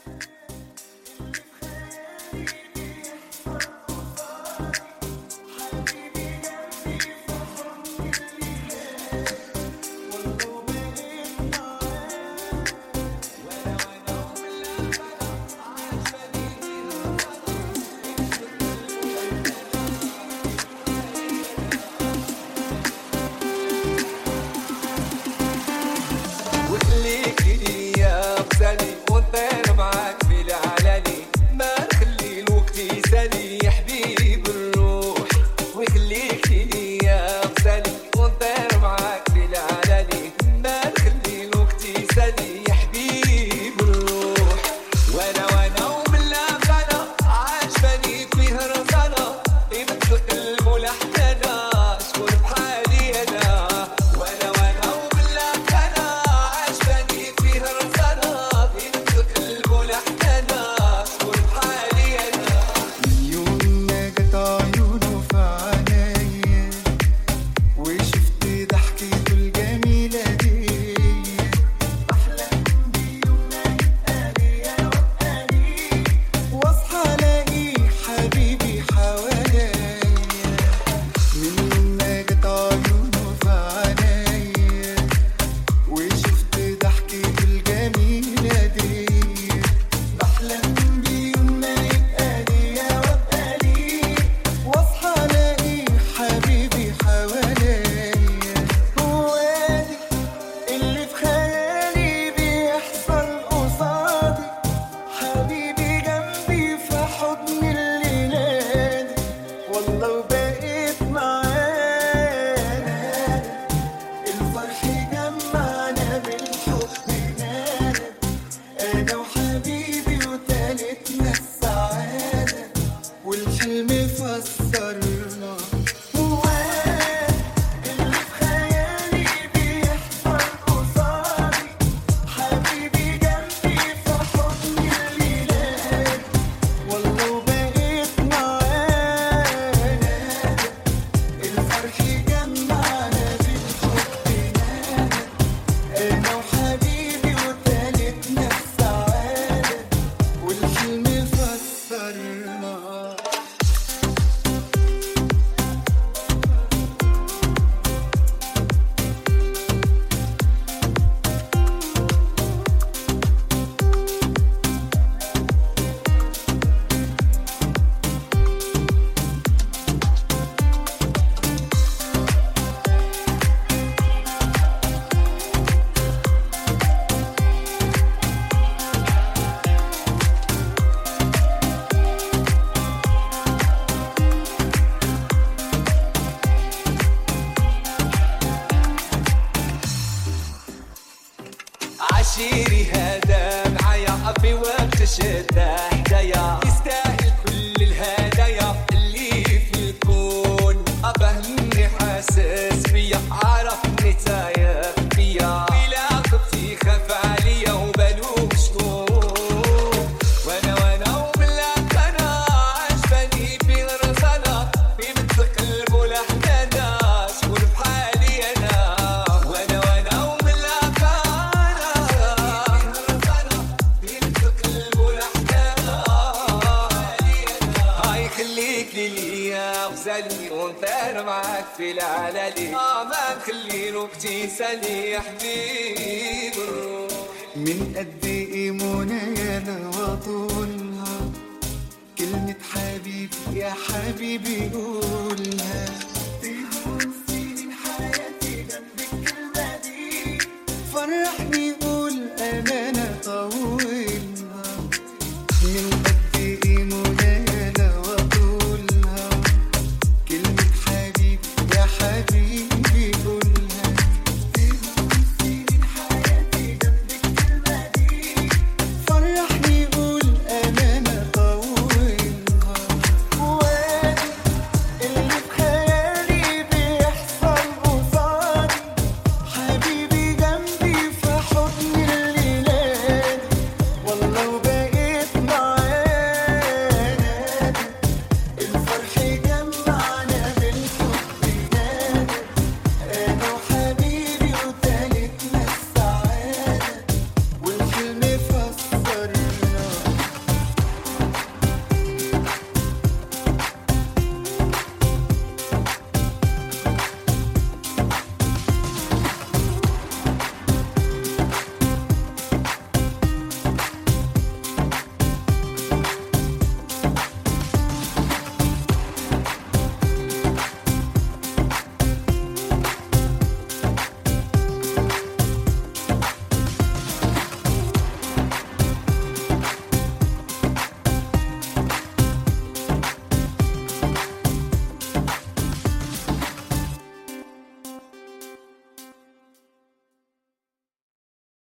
عشيري هذا معايا في وقت الشدة حدايا، يستاهل كل الهدايا اللي في الكون. فهمني حاسس فيا، عرفني تايب فيا، بلا خطي خاف عليا وبالو شكون. وانا وملاك انا عجباني في الرزانة، في مثل قلب ولحنانا شكون بحالي انا. وانا وملاك خليك ليا وغزالي ونطير معاك في العلالي، ما نخلي نوبتي سالي يا حبيب الروح. من قد ايه منايا وطولها كلمة حبيبي يا حبيبي قولها.